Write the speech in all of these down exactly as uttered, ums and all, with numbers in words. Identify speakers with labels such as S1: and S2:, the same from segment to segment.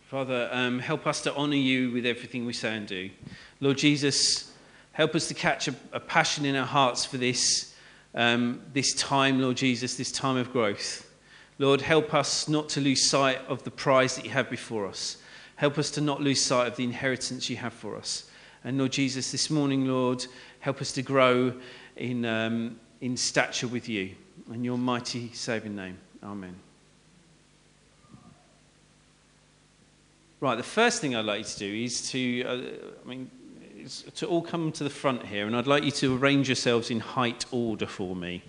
S1: Father, um, help us to honour you with everything we say and do. Lord Jesus, help us to catch a, a passion in our hearts for this, um, this time, Lord Jesus, this time of growth. Lord, help us not to lose sight of the prize that you have before us. Help us to not lose sight of the inheritance you have for us. And Lord Jesus, this morning, Lord, help us to grow in, um, in stature with you. In your mighty saving name. Amen. Right, the first thing I'd like you to do is to, uh, I mean, is to all come to the front here, and I'd like you to arrange yourselves in height order for me.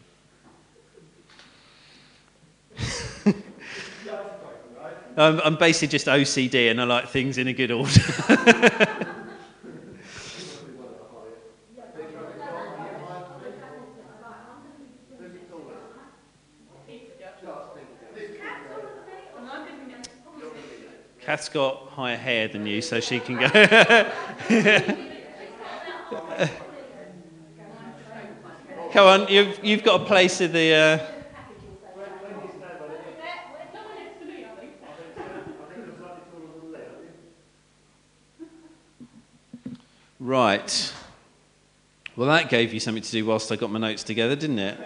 S1: I'm, I'm basically just O C D, and I like things in a good order. Kath's got higher hair than you, so she can go. Come on, you've you've got a place in the. Uh... Right. Well, that gave you something to do whilst I got my notes together, didn't it?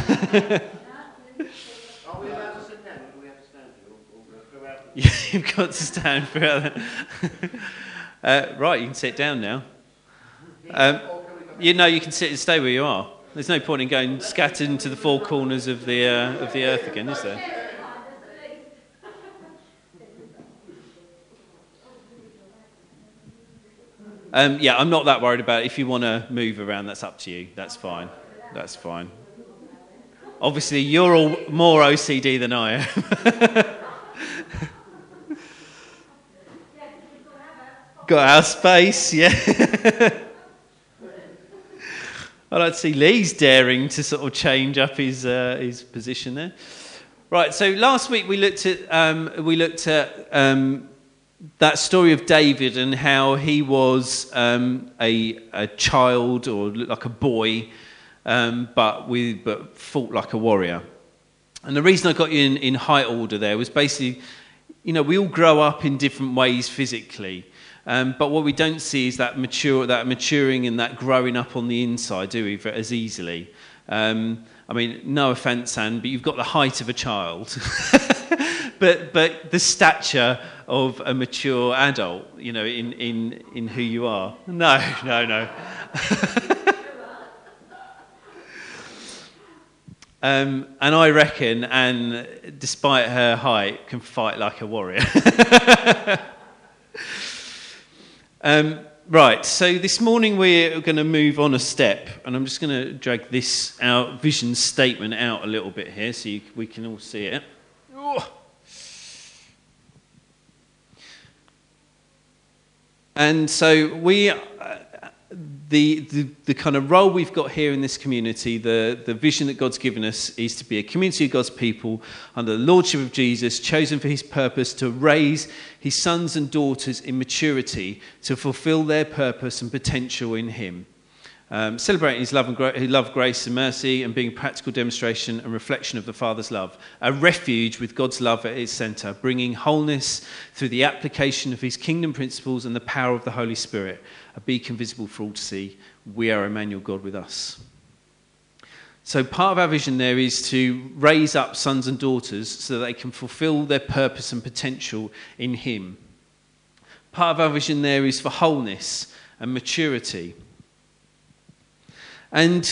S1: You've got to stand throughout that. uh, right, you can sit down now. Um, you know, you can sit and stay where you are. There's no point in going scattered into the four corners of the uh, of the earth again, is there? Um, yeah, I'm not that worried about it. If you want to move around, that's up to you. That's fine. That's fine. Obviously, you're all more O C D than I am. Got our space, yeah. I'd like to see Lee's daring to sort of change up his uh, his position there. Right. So last week we looked at um, we looked at um, that story of David and how he was um, a a child or like a boy, um, but with but fought like a warrior. And the reason I got you in, in height order there was basically, you know, we all grow up in different ways physically. Um, but what we don't see is that mature, that maturing and that growing up on the inside, do we, as easily? Um, I mean, no offence, Anne, but you've got the height of a child, but but the stature of a mature adult, you know, in in, in who you are. No, no, no. um, and I reckon Anne, despite her height, can fight like a warrior. Um, right, so this morning we're going to move on a step, and I'm just going to drag this out, vision statement out a little bit here so you, we can all see it. Oh. And so we, uh, the, the the kind of role we've got here in this community, the, the vision that God's given us is to be a community of God's people under the lordship of Jesus, chosen for his purpose to raise his sons and daughters in maturity to fulfill their purpose and potential in him. Um, celebrating his love, and gra- love, grace and mercy, and being a practical demonstration and reflection of the Father's love. A refuge with God's love at its centre, bringing wholeness through the application of his kingdom principles and the power of the Holy Spirit. A beacon visible for all to see. We are Emmanuel, God with us. So part of our vision there is to raise up sons and daughters so that they can fulfill their purpose and potential in him. Part of our vision there is for wholeness and maturity. And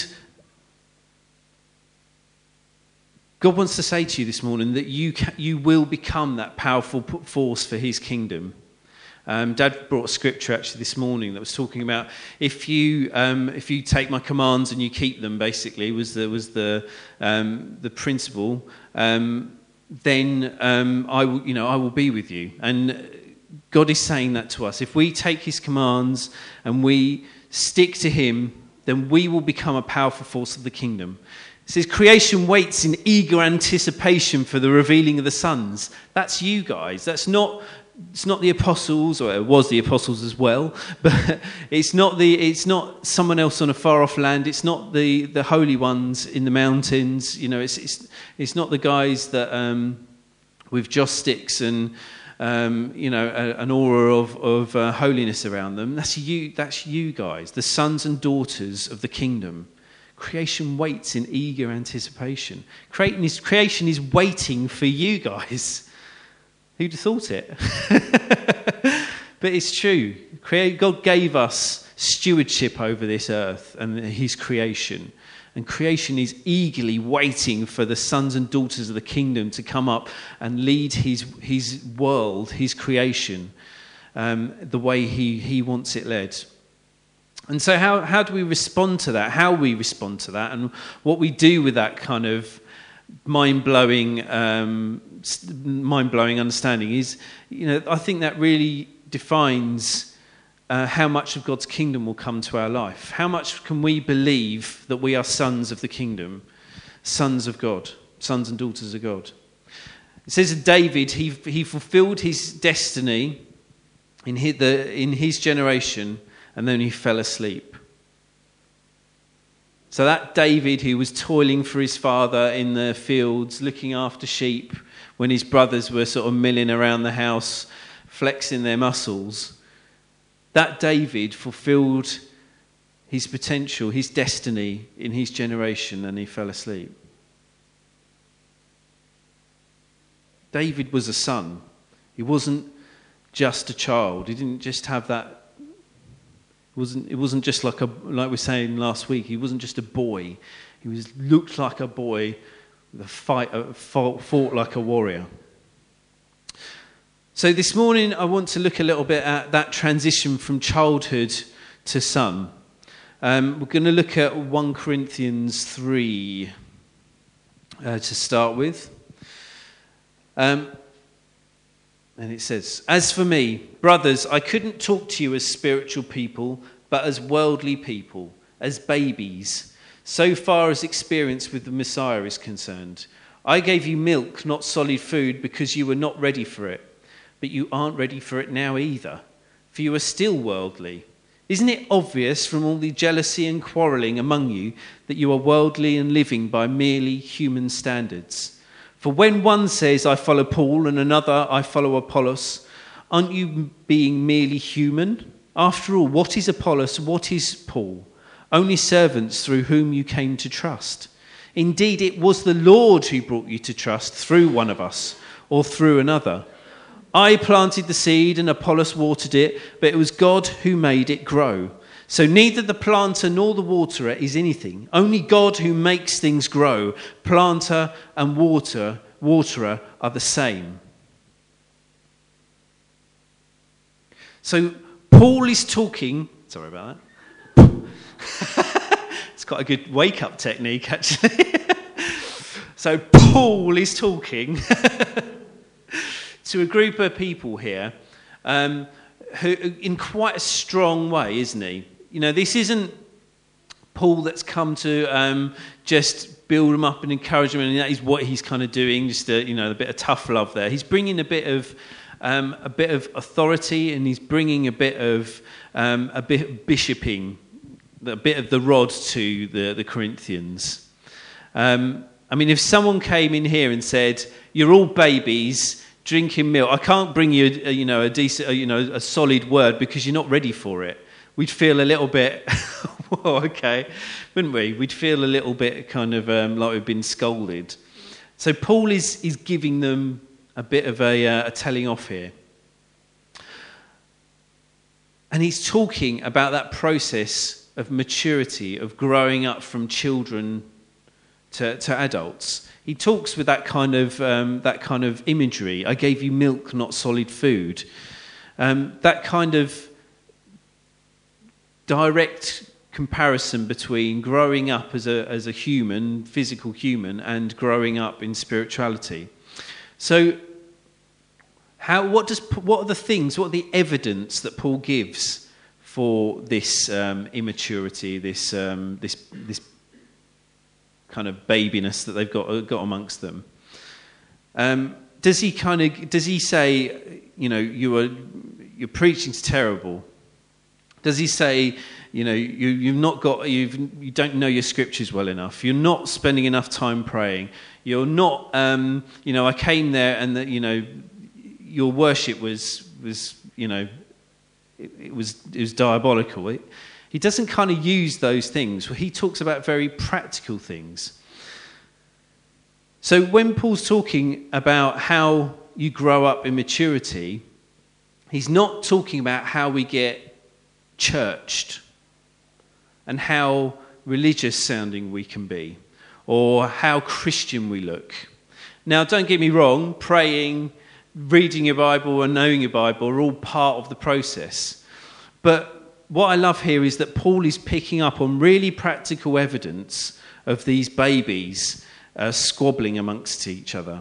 S1: God wants to say to you this morning that you can, you will become that powerful force for his kingdom. Um, Dad brought a scripture actually this morning that was talking about if you um, if you take my commands and you keep them, basically was the was the um, the principle. Um, then um, I will, you know I will be with you. And God is saying that to us. If we take his commands and we stick to him, then we will become a powerful force of the kingdom. It says creation waits in eager anticipation for the revealing of the sons. That's you guys. That's not. It's not the apostles, or it was the apostles as well, but it's not the. It's not someone else on a far off land. It's not the, the holy ones in the mountains. You know, it's it's it's not the guys that um, with joss sticks and um, you know, a, an aura of, of uh, holiness around them. That's you, that's you guys, the sons and daughters of the kingdom. Creation waits in eager anticipation. Creation is, creation is waiting for you guys. Who'd have thought it? But it's true. God gave us stewardship over this earth and his creation. And creation is eagerly waiting for the sons and daughters of the kingdom to come up and lead his, his world, his creation, um, the way he, he wants it led. And so how, how do we respond to that? How we respond to that, and what we do with that kind of mind-blowing, um, mind-blowing understanding is, you know, I think that really defines uh, how much of God's kingdom will come to our life. How much can we believe that we are sons of the kingdom, sons of God, sons and daughters of God? It says of David, he he fulfilled his destiny in his, the, in his generation, and then he fell asleep. So that David who was toiling for his father in the fields, looking after sheep, when his brothers were sort of milling around the house, flexing their muscles, that David fulfilled his potential, his destiny in his generation, and he fell asleep. David was a son. He wasn't just a child. He didn't just have that. It wasn't, it wasn't just like a like we were saying last week. He wasn't just a boy. He was looked like a boy, with a fight, fought, fought like a warrior. So this morning I want to look a little bit at that transition from childhood to son. Um, we're going to look at First Corinthians three uh, to start with. Um, and it says, "As for me, brothers, I couldn't talk to you as spiritual people, but as worldly people, as babies, so far as experience with the Messiah is concerned. I gave you milk, not solid food, because you were not ready for it. But you aren't ready for it now either, for you are still worldly. Isn't it obvious from all the jealousy and quarrelling among you that you are worldly and living by merely human standards? For when one says, I follow Paul, and another, I follow Apollos, aren't you being merely human? After all, what is Apollos? What is Paul? Only servants through whom you came to trust. Indeed, it was the Lord who brought you to trust through one of us, or through another. I planted the seed and Apollos watered it, but it was God who made it grow. So neither the planter nor the waterer is anything. Only God who makes things grow. Planter and water, waterer are the same." So Paul is talking... Sorry about that. It's quite a good wake-up technique, actually. So Paul is talking... to a group of people here, um, who, in quite a strong way, isn't he? You know, this isn't Paul that's come to um, just build them up and encourage them, and that is what he's kind of doing. Just a, you know, a bit of tough love there. He's bringing a bit of um, a bit of authority, and he's bringing a bit of um, a bit of bishoping, a bit of the rod to the the Corinthians. Um, I mean, if someone came in here and said, "You're all babies drinking milk. I can't bring you, a, you know, a decent, a, you know, a solid word because you're not ready for it." We'd feel a little bit, well, okay, wouldn't we? We'd feel a little bit kind of um, like we've been scolded. So Paul is is giving them a bit of a, uh, a telling off here, and he's talking about that process of maturity, of growing up from children to, to adults. He talks with that kind of um, that kind of imagery. I gave you milk, not solid food. Um, that kind of direct comparison between growing up as a as a human, physical human, and growing up in spirituality. So, how what does what are the things? What are the evidence that Paul gives for this um, immaturity? This um, this this. kind of babiness that they've got got amongst them. Um, does he kind of does he say, you know, you are your preaching's terrible? Does he say, you know, you you've not got you've you don't know your scriptures well enough? You're not spending enough time praying. You're not, um, you know, I came there and that, you know, your worship was, was you know, it, it was it was diabolical. It, he doesn't kind of use those things. He talks about very practical things. So when Paul's talking about how you grow up in maturity, he's not talking about how we get churched and how religious sounding we can be or how Christian we look. Now, don't get me wrong, praying, reading your Bible and knowing your Bible are all part of the process. But what I love here is that Paul is picking up on really practical evidence of these babies uh, squabbling amongst each other.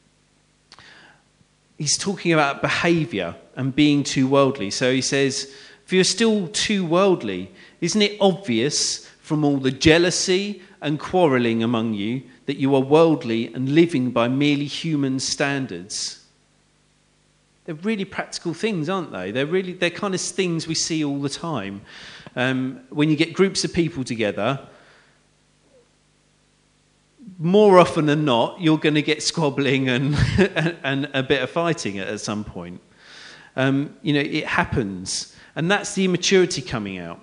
S1: He's talking about behaviour and being too worldly. So he says, if you're still too worldly, isn't it obvious from all the jealousy and quarrelling among you that you are worldly and living by merely human standards? They're really practical things, aren't they? They're really they're kind of things we see all the time. Um, when you get groups of people together, more often than not, you're going to get squabbling and and a bit of fighting at, at some point. Um, you know, it happens, and that's the immaturity coming out.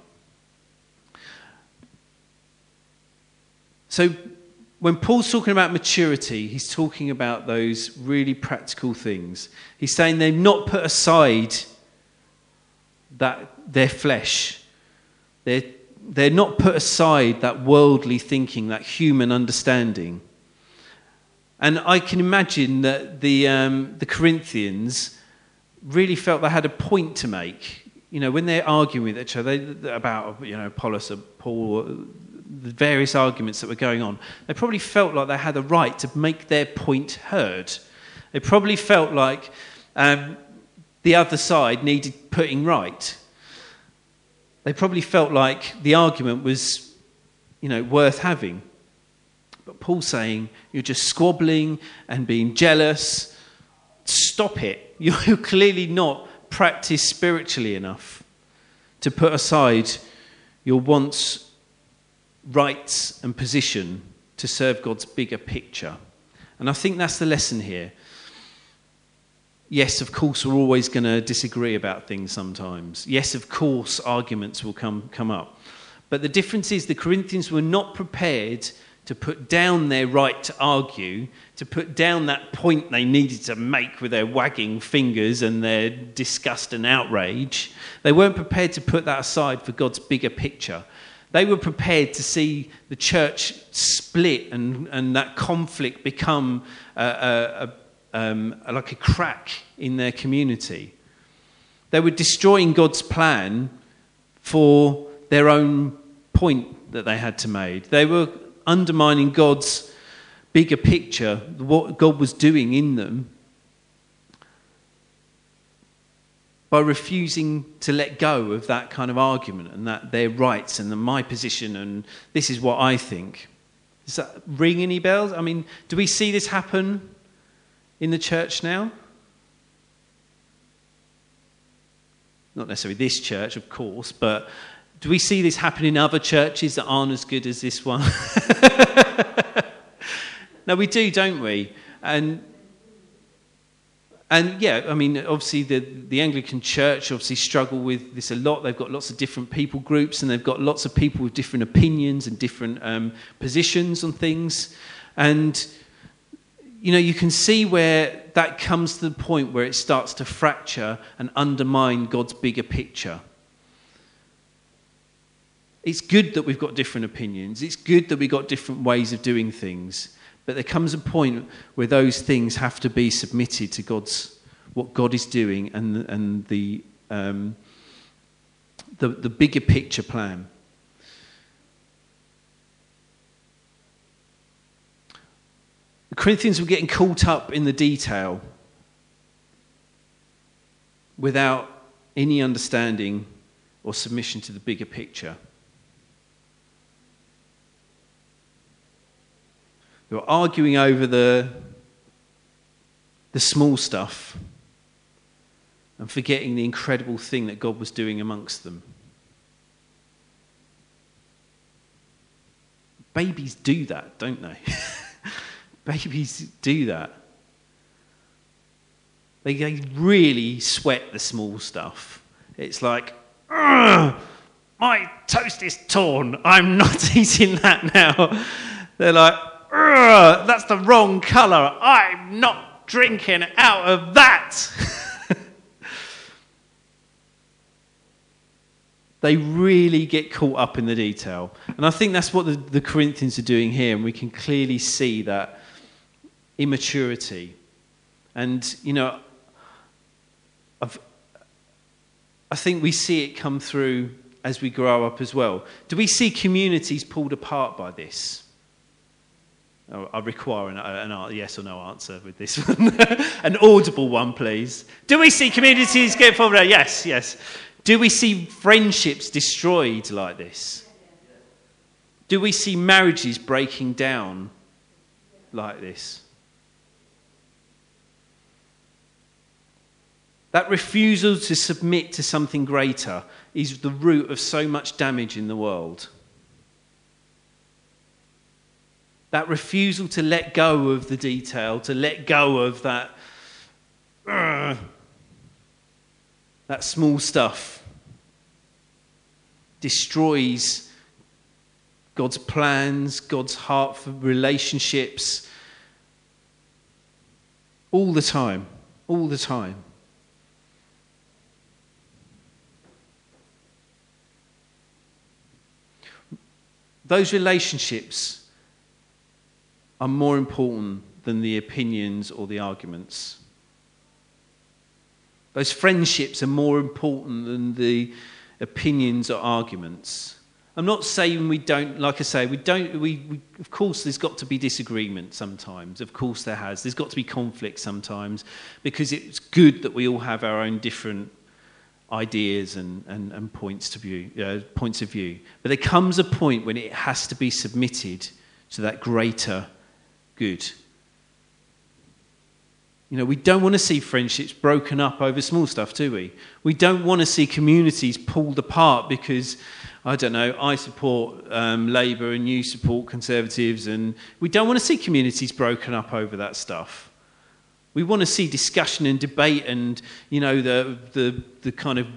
S1: So when Paul's talking about maturity, he's talking about those really practical things. He's saying they've not put aside that their flesh. They're, they're not put aside that worldly thinking, that human understanding. And I can imagine that the um, the Corinthians really felt they had a point to make. You know, when they're arguing with each other about, you know, Apollos or Paul, the various arguments that were going on, they probably felt like they had a right to make their point heard. They probably felt like um, the other side needed putting right. They probably felt like the argument was, you know, worth having. But Paul's saying, you're just squabbling and being jealous. Stop it. You're clearly not practiced spiritually enough to put aside your wants, rights and position to serve God's bigger picture. And I think that's the lesson here. Yes, of course, we're always going to disagree about things sometimes. Yes, of course, arguments will come, come up. But the difference is the Corinthians were not prepared to put down their right to argue, to put down that point they needed to make with their wagging fingers and their disgust and outrage. They weren't prepared to put that aside for God's bigger picture. They were prepared to see the church split and, and that conflict become a, a, a, um, like a crack in their community. They were destroying God's plan for their own point that they had to make. They were undermining God's bigger picture, what God was doing in them, by refusing to let go of that kind of argument and that their rights and the, my position and this is what I think. Does that ring any bells? I mean, do we see this happen in the church now? Not necessarily this church, of course, but do we see this happen in other churches that aren't as good as this one? No, we do, don't we? And And yeah, I mean, obviously the, the Anglican Church obviously struggle with this a lot. They've got lots of different people groups and they've got lots of people with different opinions and different um, positions on things. And, you know, you can see where that comes to the point where it starts to fracture and undermine God's bigger picture. It's good that we've got different opinions. It's good that we've got different ways of doing things. But there comes a point where those things have to be submitted to God's, what God is doing and and the um, the, the bigger picture plan. The Corinthians were getting caught up in the detail without any understanding or submission to the bigger picture. They were arguing over the, the small stuff and forgetting the incredible thing that God was doing amongst them. Babies do that, don't they? Babies do that. They, they really sweat the small stuff. It's like, "Ugh, my toast is torn. I'm not eating that now." They're like, "Ugh, that's the wrong colour. I'm not drinking out of that." They really get caught up in the detail. And I think that's what the, the Corinthians are doing here, and we can clearly see that immaturity. And, you know, I've, I think we see it come through as we grow up as well. Do we see communities pulled apart by this? Oh, I require an, an yes or no answer with this one. An audible one, please. Do we see communities get pulled apart? Yes, yes. Do we see friendships destroyed like this? Do we see marriages breaking down like this? That refusal to submit to something greater is the root of so much damage in the world. That refusal to let go of the detail, to let go of that, uh, that small stuff, destroys God's plans, God's heart for relationships, all the time, all the time. Those relationships are more important than the opinions or the arguments. Those friendships are more important than the opinions or arguments. I'm not saying we don't, like I say, we don't, we, we of course there's got to be disagreement sometimes. Of course there has. There's got to be conflict sometimes, because it's good that we all have our own different ideas and, and, and points to view, uh, points of view. But there comes a point when it has to be submitted to that greater good. You know, we don't want to see friendships broken up over small stuff, do we? We don't want to see communities pulled apart because, I don't know, I support um, Labour and you support Conservatives, and we don't want to see communities broken up over that stuff. We want to see discussion and debate and, you know, the the the kind of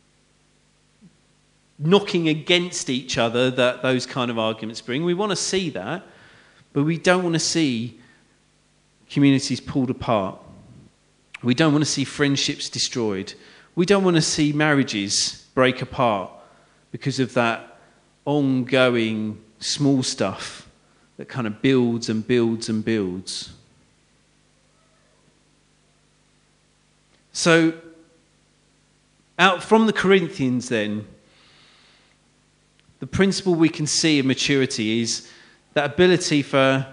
S1: knocking against each other that those kind of arguments bring. We want to see that, but we don't want to see communities pulled apart. We don't want to see friendships destroyed. We don't want to see marriages break apart because of that ongoing small stuff that kind of builds and builds and builds. So, out from the Corinthians then, the principle we can see of maturity is that ability for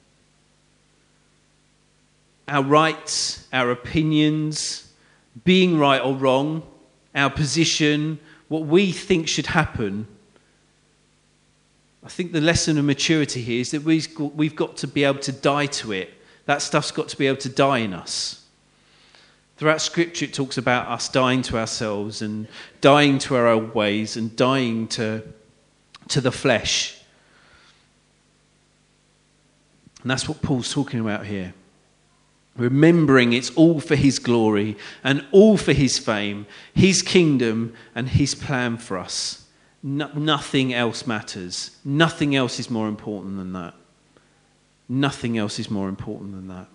S1: our rights, our opinions, being right or wrong, our position, what we think should happen. I think the lesson of maturity here is that we've got, we've got to be able to die to it. That stuff's got to be able to die in us. Throughout Scripture, it talks about us dying to ourselves and dying to our old ways and dying to, to the flesh. And that's what Paul's talking about here. Remembering it's all for his glory and all for his fame, his kingdom and his plan for us. No, nothing else matters. Nothing else is more important than that. Nothing else is more important than that.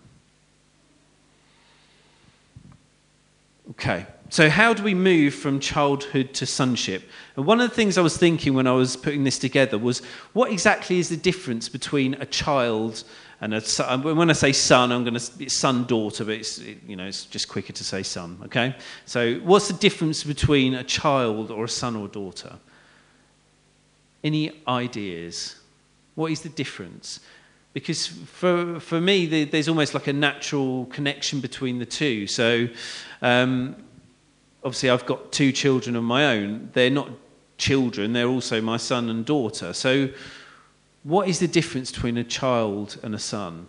S1: Okay, so how do we move from childhood to sonship? And one of the things I was thinking when I was putting this together was, what exactly is the difference between a child and a son? When I say son, I'm going to it's son daughter, but it's you know it's just quicker to say son. Okay, so what's the difference between a child or a son or daughter? Any ideas? What is the difference? Because for for me, the, there's almost like a natural connection between the two. So, um, obviously, I've got two children of my own. They're not children; they're also my son and daughter. So, what is the difference between a child and a son?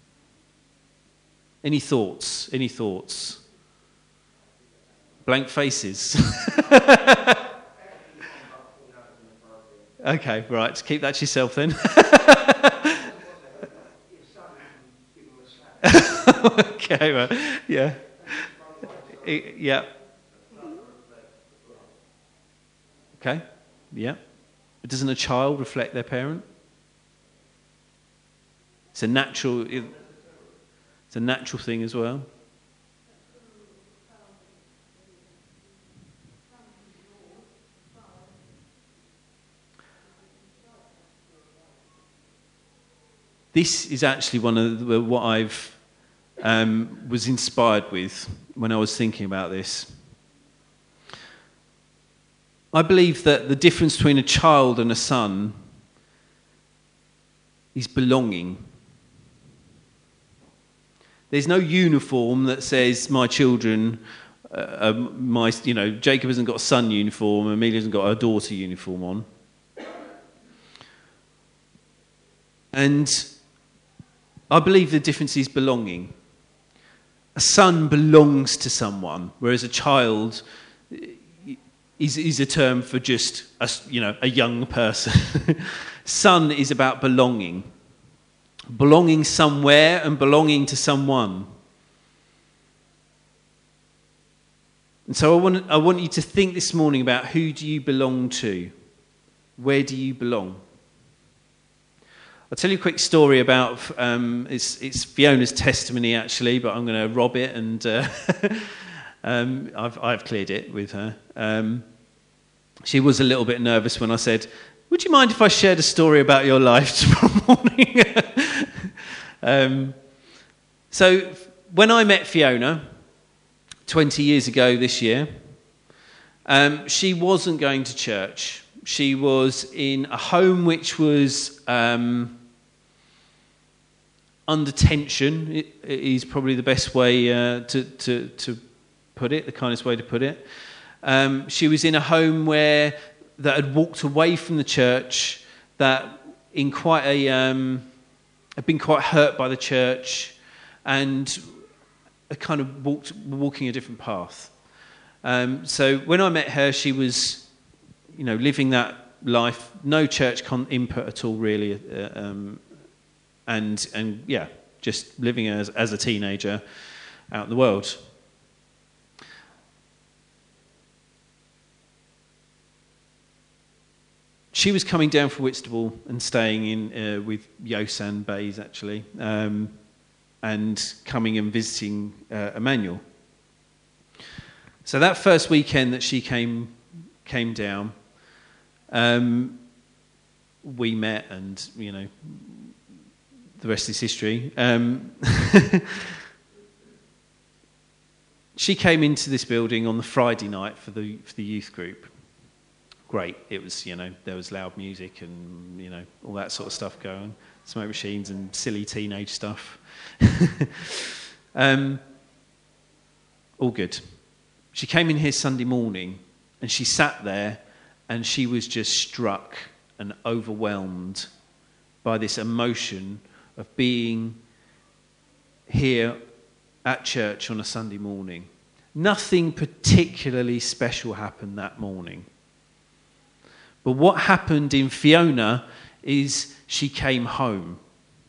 S1: Any thoughts? Any thoughts? Blank faces. Okay, right. Keep that to yourself then. Okay, right. Yeah. it, yeah. Okay, yeah. But doesn't a child reflect their parent? It's a natural. It's a natural thing as well. This is actually one of the, what I've um, was inspired with when I was thinking about this. I believe that the difference between a child and a son is belonging. There's no uniform that says my children, uh, my you know, Jacob hasn't got a son uniform, Amelia hasn't got a daughter uniform on. And I believe the difference is belonging. A son belongs to someone, whereas a child is, is a term for just a, you know, a young person. Son is about belonging. Belonging somewhere and belonging to someone. And so I want, I want you to think this morning about who do you belong to? Where do you belong? I'll tell you a quick story about, um, it's, it's Fiona's testimony actually, but I'm going to rob it and uh, um, I've, I've cleared it with her. Um, she was a little bit nervous when I said, would you mind if I shared a story about your life tomorrow morning? um, so when I met Fiona twenty years ago this year, um, she wasn't going to church. She was in a home which was um, under tension, it, it is probably the best way uh, to, to, to put it, the kindest way to put it. Um, she was in a home where that had walked away from the church, that in quite a um, had been quite hurt by the church, and had kind of walked walking a different path. Um, so when I met her, she was, you know, living that life, no church con- input at all, really, uh, um, and and yeah, just living as as a teenager out in the world. She was coming down from Whitstable and staying in uh, with Yosan Bays, actually, um, and coming and visiting uh, Emmanuel. So that first weekend that she came came down, um, we met, and you know, the rest is history. Um, she came into this building on the Friday night for the for the youth group. Great. It was, you know, there was loud music and, you know, all that sort of stuff going, smoke machines and silly teenage stuff. um, all good. She came in here Sunday morning and she sat there and she was just struck and overwhelmed by this emotion of being here at church on a Sunday morning. Nothing particularly special happened that morning. But what happened in Fiona is she came home.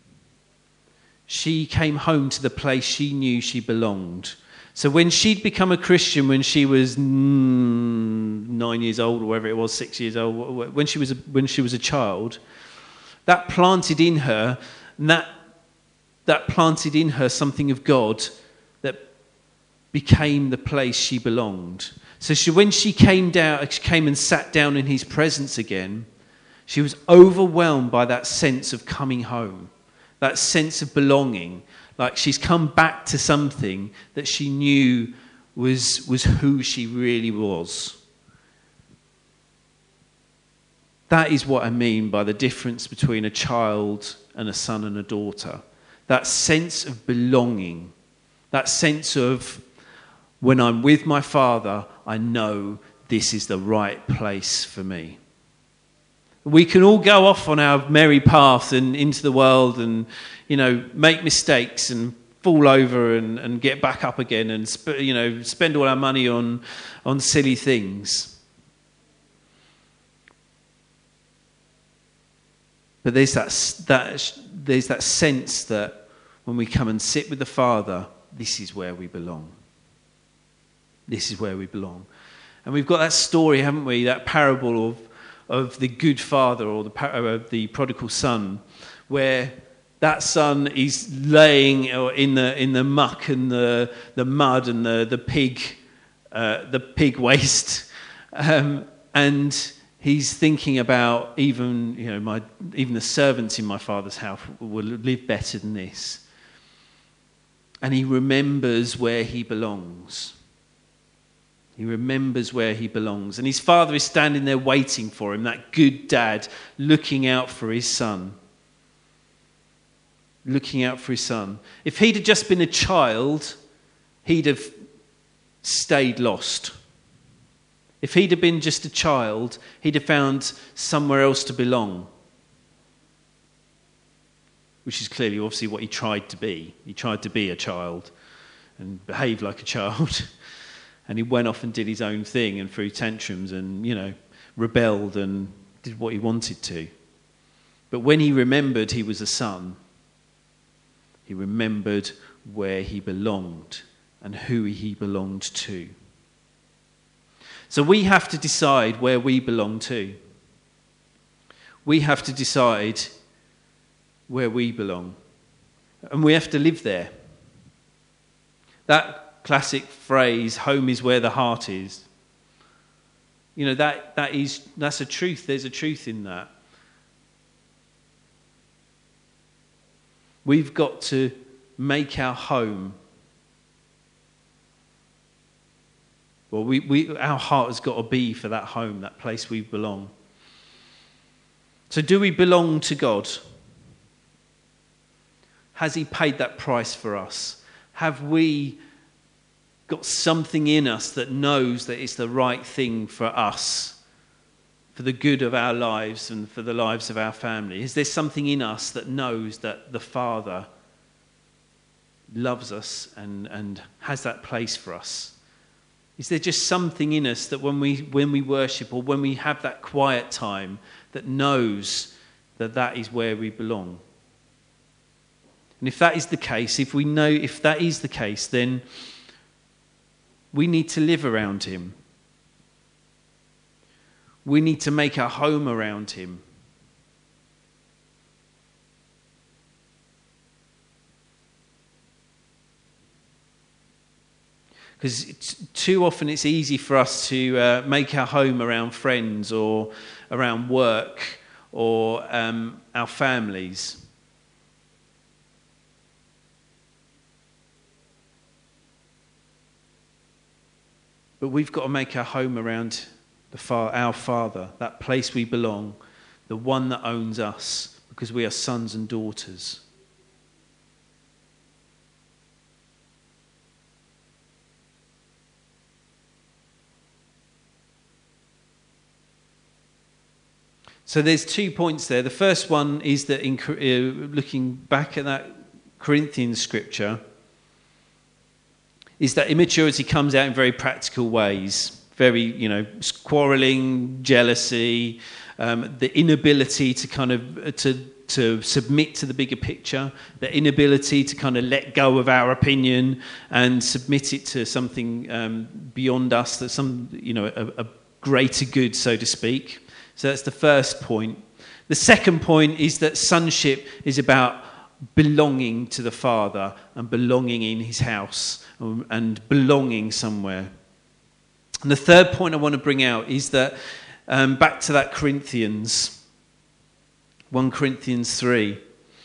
S1: She came home to the place she knew she belonged. So when she'd become a Christian when she was mm, nine years old, or whatever it was, six years old, when she was a, when she was a child, that planted in her, and that that planted in her something of God that became the place she belonged. So she, when she came down, she came and sat down in his presence again, she was overwhelmed by that sense of coming home, that sense of belonging, like she's come back to something that she knew was, was who she really was. That is what I mean by the difference between a child and a son and a daughter. That sense of belonging, that sense of, when I'm with my Father, I know this is the right place for me. We can all go off on our merry path and into the world and, you know, make mistakes and fall over and, and get back up again and, sp- you know, spend all our money on, on silly things. But there's that, that, there's that sense that when we come and sit with the Father, this is where we belong. This is where we belong. And we've got that story, haven't we? That parable of, of the good father or the, uh, the prodigal son, where that son is laying in the in the muck and the the mud and the the pig uh, the pig waste, um, and he's thinking about even you know my even the servants in my father's house will live better than this, and he remembers where he belongs. He remembers where he belongs, and his father is standing there waiting for him. That good dad looking out for his son. Looking out for his son. If he'd have just been a child, he'd have stayed lost. If he'd have been just a child, he'd have found somewhere else to belong. Which is clearly, obviously, what he tried to be. He tried to be a child and behave like a child. And he went off and did his own thing and threw tantrums and, you know, rebelled and did what he wanted to. But when he remembered he was a son, he remembered where he belonged and who he belonged to. So we have to decide where we belong to. We have to decide where we belong. And we have to live there. That classic phrase, home is where the heart is. You know, that that is that's a truth. There's a truth in that. We've got to make our home. Well, we, we our heart has got to be for that home, that place we belong. So do we belong to God? Has he paid that price for us? Have we got something in us that knows that it's the right thing for us, for the good of our lives and for the lives of our family? Is there something in us that knows that the Father loves us and, and has that place for us? Is there just something in us that when we when we worship or when we have that quiet time that knows that that is where we belong? And if that is the case, if we know, if that is the case, then we need to live around him. We need to make our home around him. Because too often it's easy for us to uh, make our home around friends or around work or um, our families. But we've got to make our home around the far, our Father, that place we belong, the one that owns us, because we are sons and daughters. So there's two points there. The first one is that in uh, looking back at that Corinthians scripture, is that immaturity comes out in very practical ways. Very, you know, quarrelling, jealousy, um, the inability to kind of to to submit to the bigger picture, the inability to kind of let go of our opinion and submit it to something um, beyond us, that's some, you know, a, a greater good, so to speak. So that's the first point. The second point is that sonship is about belonging to the Father and belonging in his house and belonging somewhere. And the third point I want to bring out is that um, back to that Corinthians, First Corinthians three.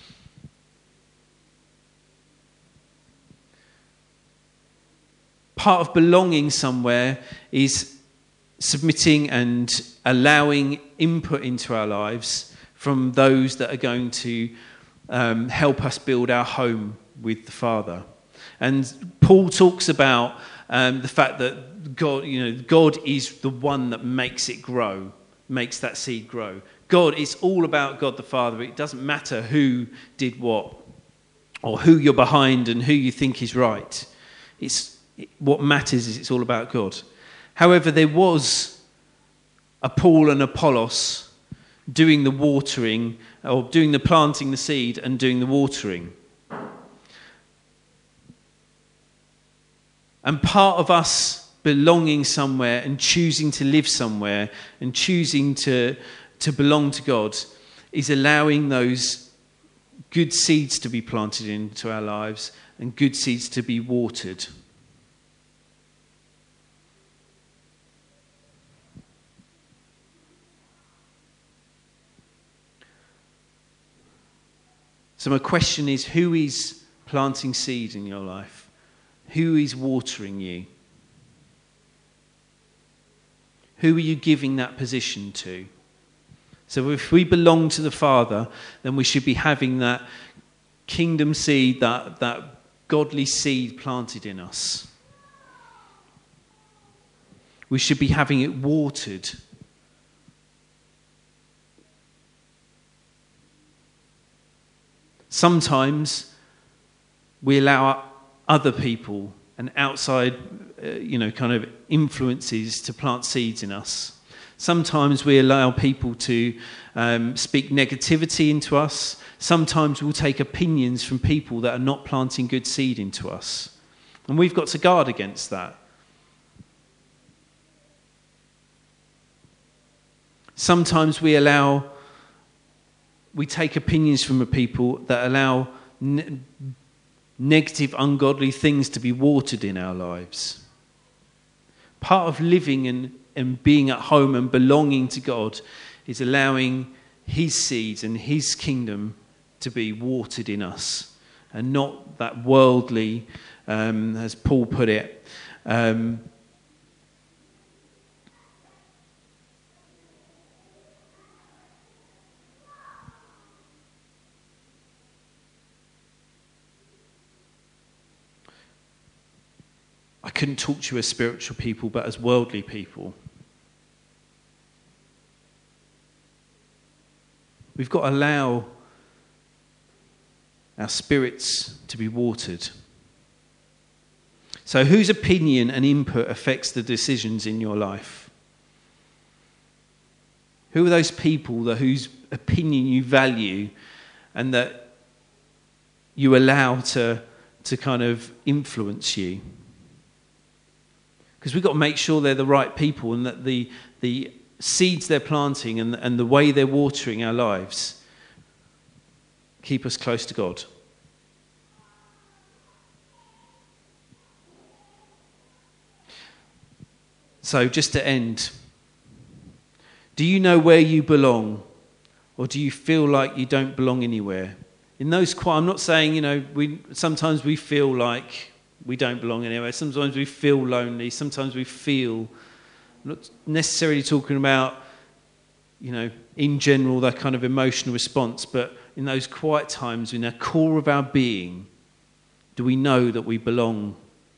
S1: Part of belonging somewhere is submitting and allowing input into our lives from those that are going to um, help us build our home with the Father. And Paul talks about um, the fact that God, you know, God is the one that makes it grow, makes that seed grow. God, it's all about God the Father. It doesn't matter who did what or who you're behind and who you think is right. It's it, what matters is it's all about God. However, there was a Paul and Apollos doing the watering, or doing the planting the seed and doing the watering. And part of us belonging somewhere and choosing to live somewhere and choosing to, to belong to God is allowing those good seeds to be planted into our lives and good seeds to be watered. So my question is, who is planting seed in your life? Who is watering you? Who are you giving that position to? So if we belong to the Father, then we should be having that kingdom seed, that, that godly seed planted in us. We should be having it watered. Sometimes we allow other people and outside, uh, you know, kind of influences to plant seeds in us. Sometimes we allow people to um, speak negativity into us. Sometimes we'll take opinions from people that are not planting good seed into us. And we've got to guard against that. Sometimes we allow... We take opinions from people that allow ne- negative, ungodly things to be watered in our lives. Part of living and, and being at home and belonging to God is allowing his seeds and his kingdom to be watered in us, and not that worldly, um, as Paul put it, um, I couldn't talk to you as spiritual people, but as worldly people. We've got to allow our spirits to be watered. So whose opinion and input affects the decisions in your life? Who are those people that whose opinion you value and that you allow to, to kind of influence you? Because we've got to make sure they're the right people and that the the seeds they're planting and, and the way they're watering our lives keep us close to God. So just to end, do you know where you belong, or do you feel like you don't belong anywhere? In those, I'm not saying, you know, we sometimes we feel like we don't belong anywhere. Sometimes we feel lonely. Sometimes we feel, I'm not necessarily talking about, you know, in general, that kind of emotional response, but in those quiet times, in the core of our being, do we know that we belong?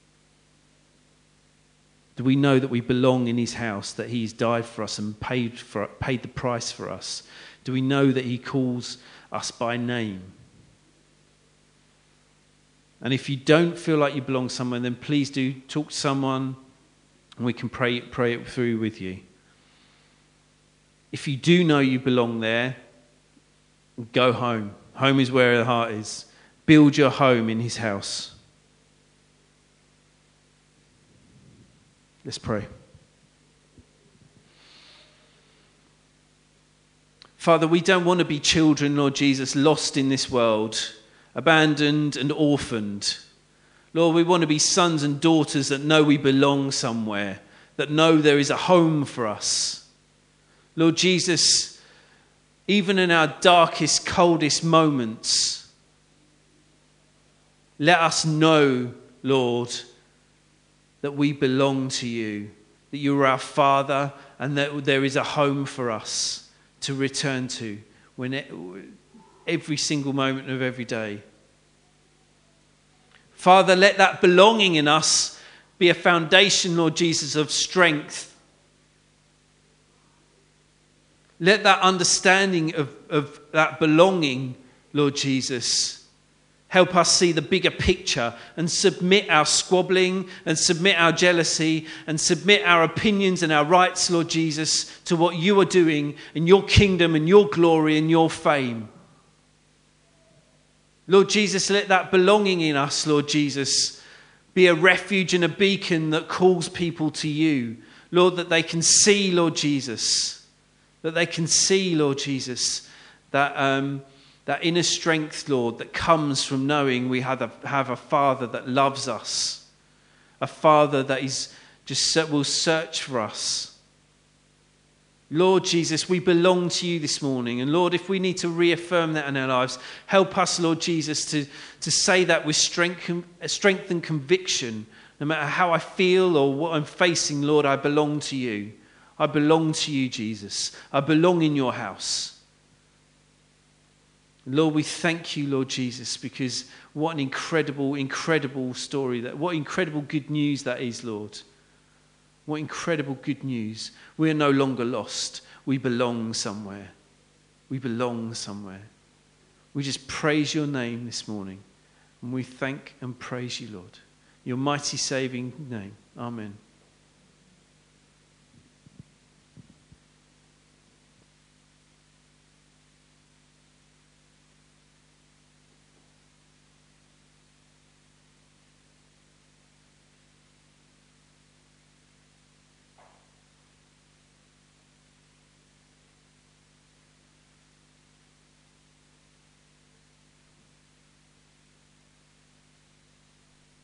S1: Do we know that we belong in his house, that he's died for us and paid for paid the price for us? Do we know that he calls us by name? And if you don't feel like you belong somewhere, then please do talk to someone and we can pray, pray it through with you. If you do know you belong there, go home. Home is where the heart is. Build your home in his house. Let's pray. Father, we don't want to be children, Lord Jesus, lost in this world, abandoned and orphaned. Lord, we want to be sons and daughters that know we belong somewhere, that know there is a home for us. Lord Jesus, even in our darkest, coldest moments, let us know, Lord, that we belong to you, that you are our Father, and that there is a home for us to return to when it, every single moment of every day. Father, let that belonging in us be a foundation, Lord Jesus, of strength. Let that understanding of, of that belonging, Lord Jesus, help us see the bigger picture and submit our squabbling and submit our jealousy and submit our opinions and our rights, Lord Jesus, to what you are doing in your kingdom and your glory and your fame. Lord Jesus, let that belonging in us, Lord Jesus, be a refuge and a beacon that calls people to you. Lord, that they can see, Lord Jesus, that they can see, Lord Jesus, that um, that inner strength, Lord, that comes from knowing we have a, have a Father that loves us, a Father that is just will search for us. Lord Jesus, we belong to you this morning. And Lord, if we need to reaffirm that in our lives, help us, Lord Jesus, to, to say that with strength, strength and conviction. No matter how I feel or what I'm facing, Lord, I belong to you. I belong to you, Jesus. I belong in your house. Lord, we thank you, Lord Jesus, because what an incredible, incredible story, that what incredible good news that is, Lord. What incredible good news. We are no longer lost. We belong somewhere. We belong somewhere. We just praise your name this morning. And we thank and praise you, Lord. Your mighty saving name. Amen.